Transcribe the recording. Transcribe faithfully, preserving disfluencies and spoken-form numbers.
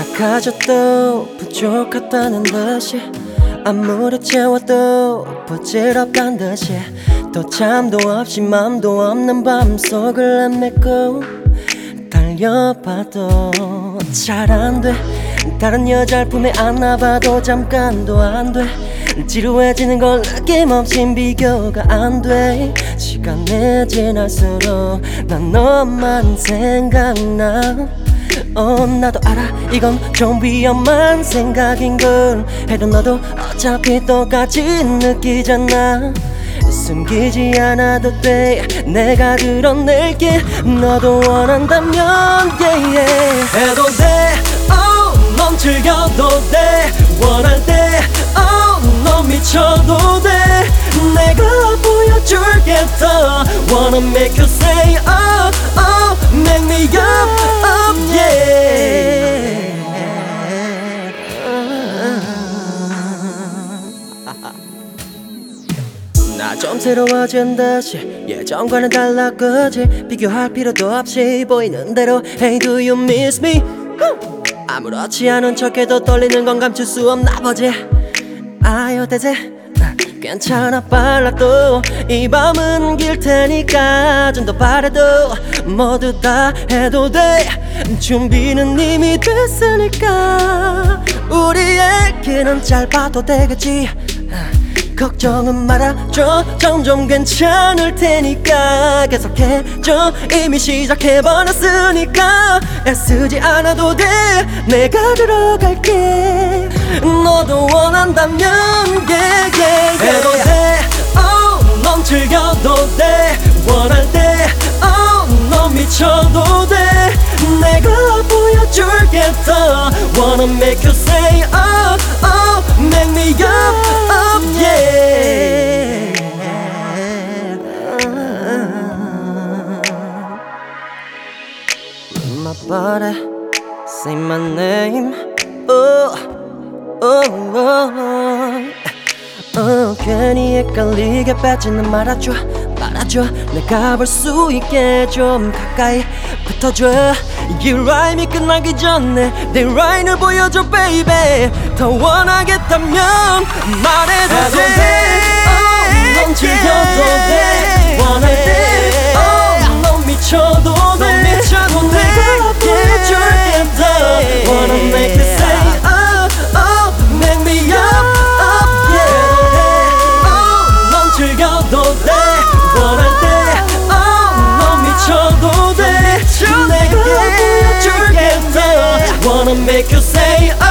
가져도 부족하다는 듯이 아무리 채워도 부질없단 듯이 또 잠도 없이 맘도 없는 밤속을 헤매고 달려봐도 잘 안돼. 다른 여자를 품에 안아봐도 잠깐도 안돼. 지루해지는 걸 느낌없이 비교가 안돼. 시간이 지날수록 난 너만 생각나. 어 나도 알아 이건 좀 위험한 생각인걸. 해도 너도 어차피 똑같이 느끼잖아. 숨기지 않아도 돼 내가 드러낼게. 너도 원한다면 yeah, yeah. 해도 돼 oh, 넌 즐겨도 돼. 원할 때 oh, 넌 미쳐도 돼. 내가 보여줄게 더. Wanna make you say oh, oh, make me up, up, yeah. 나 좀 새로워진 듯이 예전과는 달라 그지. 비교할 필요도 없이 보이는 대로 Hey do you miss me? 아무렇지 않은 척해도 떨리는 건 감출 수 없나 보지. 아유 대체 괜찮아 빨라도 이 밤은 길 테니까 좀 더 바래도 모두 다 해도 돼. 준비는 이미 됐으니까 우리에게는 짧아도 되겠지. 걱정은 말아줘 점점 괜찮을 테니까 계속해줘 이미 시작해버렸으니까 애쓰지 않아도 돼 내가 들어갈게. 너도 원한다면 yeah, yeah, yeah. 해도 돼 oh, 넌 즐겨도 돼. 원할 때 oh, 넌 미쳐도 돼. 내가 보여줄게 더. Wanna make you say oh, oh, make me up, up, yeah. My body, say my name. Oh, oh, oh, oh. 괜히 헷갈리게 뺏지는 말아줘 말아줘. 내가 볼 수 있게 좀 가까이 붙어줘. 이 라임이 끝나기 전에 내 라인을 보여줘 baby. 더 원하겠다면 말해도 돼 oh, 넌 즐겨도 돼. 원할 때 oh, 넌 미쳐도 돼. 내가 보여줄게 더. Wanna make you say oh, oh, make me up, up, yeah. oh, 넌 즐겨도 돼. 원할 때 oh, 넌 미쳐도 돼. 내가 보여줄게 더. Wanna make you say